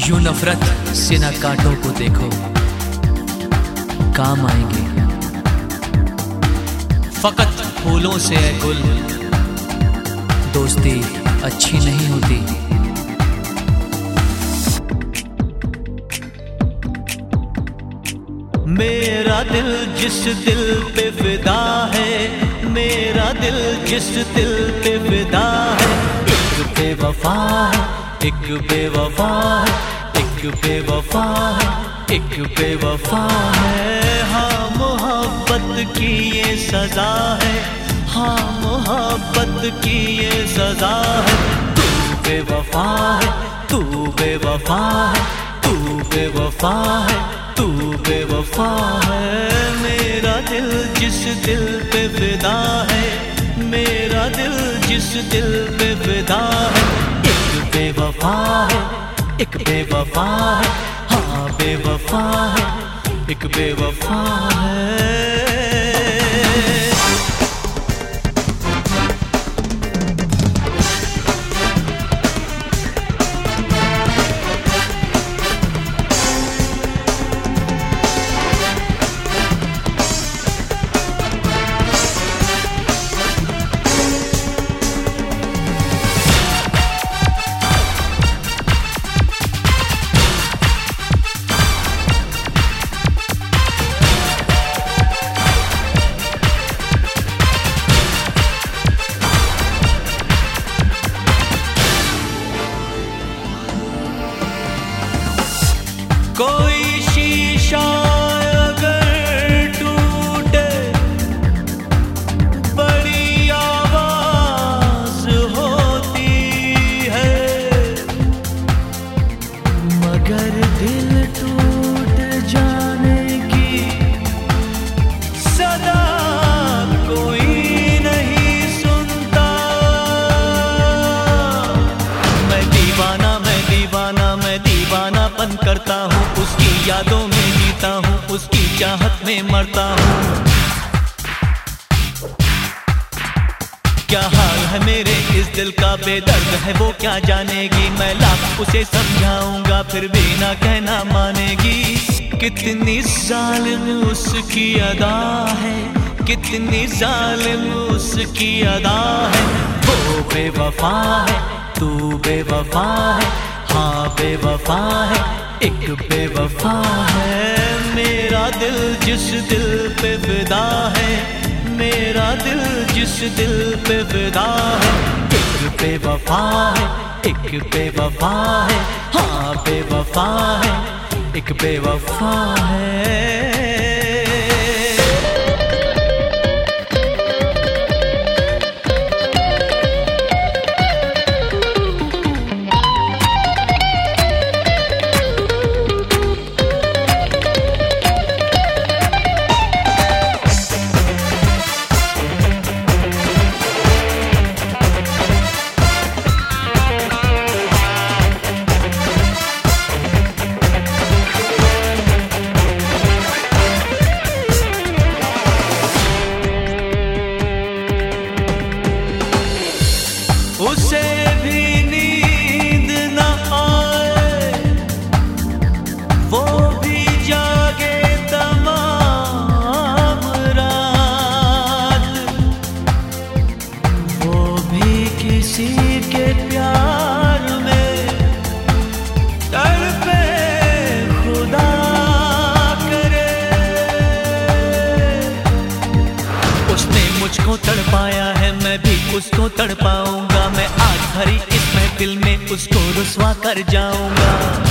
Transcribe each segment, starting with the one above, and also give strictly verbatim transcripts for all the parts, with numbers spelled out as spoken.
यूं नफरत से न कांटों को देखो, काम आएंगे फकत फूलों से है गुल, दोस्ती अच्छी नहीं होती। मेरा दिल जिस दिल पे फिदा है, मेरा दिल जिस दिल पे फिदा है, एक बेवफा है, एक बेवफा है, एक बेवफा है, एक बेवफा है। हाँ मोहब्बत की ये सजा है, हाँ मोहब्बत की ये सजा है। तू बेवफा है, तू बेवफा है, तू बेवफा है, तू बेवफा है। मेरा दिल जिस दिल पे फिदा है, मेरा दिल जिस दिल पे फिदा है, एक बेवफा है, एक बेवफा है, हाँ बेवफा है, एक बेवफा है। कोई शीशा अगर टूटे, बड़ी आवाज होती है, मगर दिल टूट जाने की सदा कोई नहीं सुनता। मैं दीवाना मैं दीवाना मैं दीवानापन करता हूँ, उसकी यादों में जीता हूँ, उसकी चाहत में मरता हूँ। क्या हाल है मेरे इस दिल का, बेदर्द है वो क्या जानेगी। मैं लाख उसे समझाऊंगा फिर भी ना कहना मानेगी। कितनी जालिम उसकी अदा है, कितनी जालिम उसकी अदा है। वो बेवफा है, तू बेवफा है, हाँ बेवफा है, एक बेवफा है। मेरा दिल जिस दिल पे फिदा है, मेरा दिल जिस दिल पे फिदा है, एक बेवफा है, एक बेवफा है, हाँ बेवफा है, एक बेवफा है। उसे भी नींद न आए, वो भी जागे तमाम रात, वो भी किसी के प्यार में तड़पे खुदा करे। उसने मुझको तड़पाया है, मैं भी उसको तड़पाऊंगा। मैं आज भरी इस महफिल में उसको रुसवा कर जाऊंगा।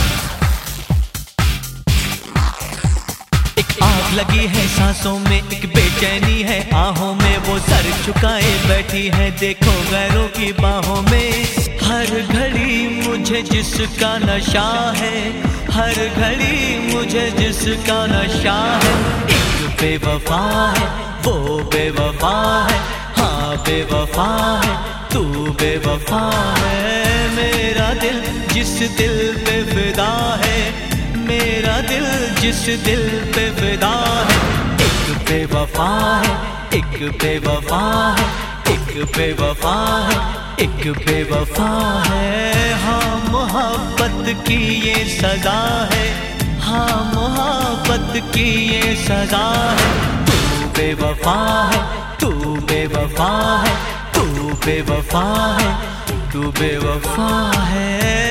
एक आग लगी है सांसों में, एक बेचैनी है आहों में। वो सर झुकाए बैठी है, देखो गैरों की बाहों में। हर घड़ी मुझे जिसका नशा है, हर घड़ी मुझे जिसका नशा है। एक बेवफा है, वो बेवफा है, हाँ बेवफा है, तू बेवफा है। मेरा दिल जिस दिल पे फिदा है, मेरा दिल जिस दिल पे फिदा है, एक बेवफा है, एक बेवफा है, एक बेवफा है, एक बेवफा है। हाँ मोहब्बत की ये सजा है, हाँ मोहब्बत की ये सजा है। तू बेवफा है, तू बेवफा है, तू बेवफा है, तू बेवफा है।